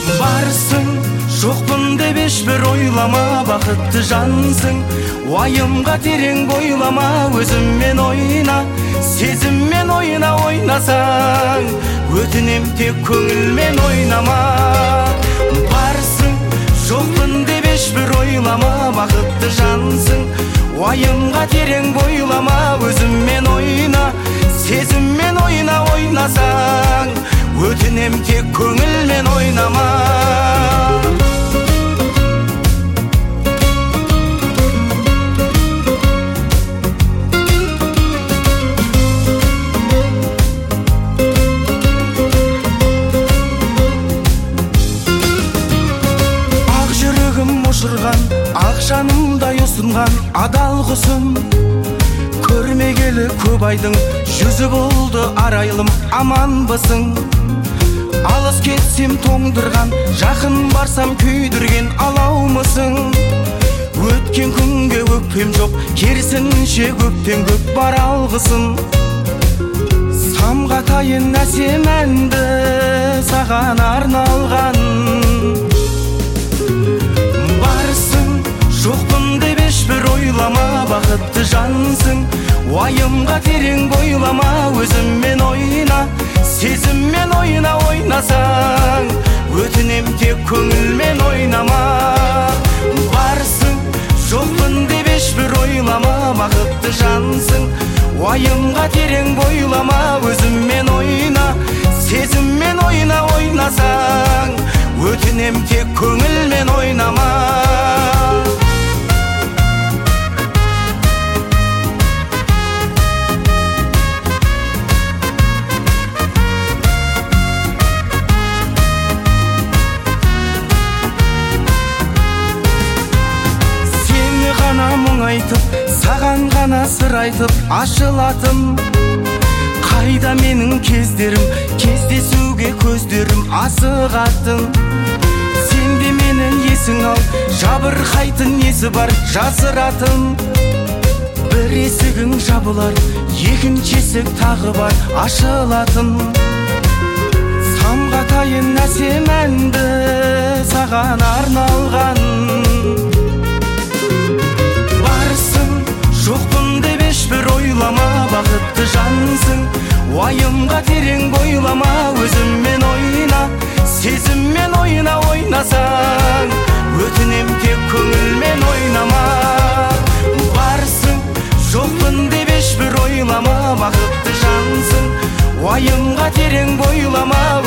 Барсың, жоқпын деп ешбір ойлама, бақытты жансың. Уайымға терең бойлама, өзіммен ойна, сезіммен ойна. Ойнасаң, өтінем тек көңілмен ойнама. Барсың, жоқпын деп ешбір ойлама, бақытты жансың. Уайымға терең бойлама, өзіммен ойна, сезіммен ойна. Ойнасаң, өтінем тек көңілмен ойнама. Ақ жүрегім ұшырған, ақ жанымдай ұсынған адал құсым. Көрмегелі көп айдың жүзі болды арайлым, аманбысың. Алыс кетсем тоңдырған, жақын барсам күйдірген алаумысың. Өткен күнге өкпем жоқ, керісінше көптен көп бар алғысым. Самғатайын әсем әнді саған арналған. Барсың, жоқпын деп ешбір ойлама, бақытты жансың. Уайымға терең бойлама, өзіммен ойна, сезіммен ойна. Ойнасаң, өтінем тек көңілмен ойнама. Барсың, жоқпын деп ешбір ойлама, бақытты жансың. Уайымға терең бойлама, өзіммен ойна, сезіммен ойна. Ойнасаң, өтінем тек көңілмен ойнама. Мұң айтып, саған ғана сыр айтып ашылатым. Қайда менің кездерім, кездесуге көздерім асығатын. Сен де мені есің ал, жабырқайтын несі бар жасыратын. Бір есігің жабылар, екінші есік тағы бар ашылатын. Самғатайын әсем әнді саған арналған. Жоқпын деп ешбір ойлама, бақытты жансың. Уайымға терең бойлама, өзіммен ойна, сезіммен ойна. Ойнасаң, өтінем тек көңілмен ойнама. Барсың, жоқпын деп ешбір ойлама, бақытты жансың. Уайымға терең бойлама,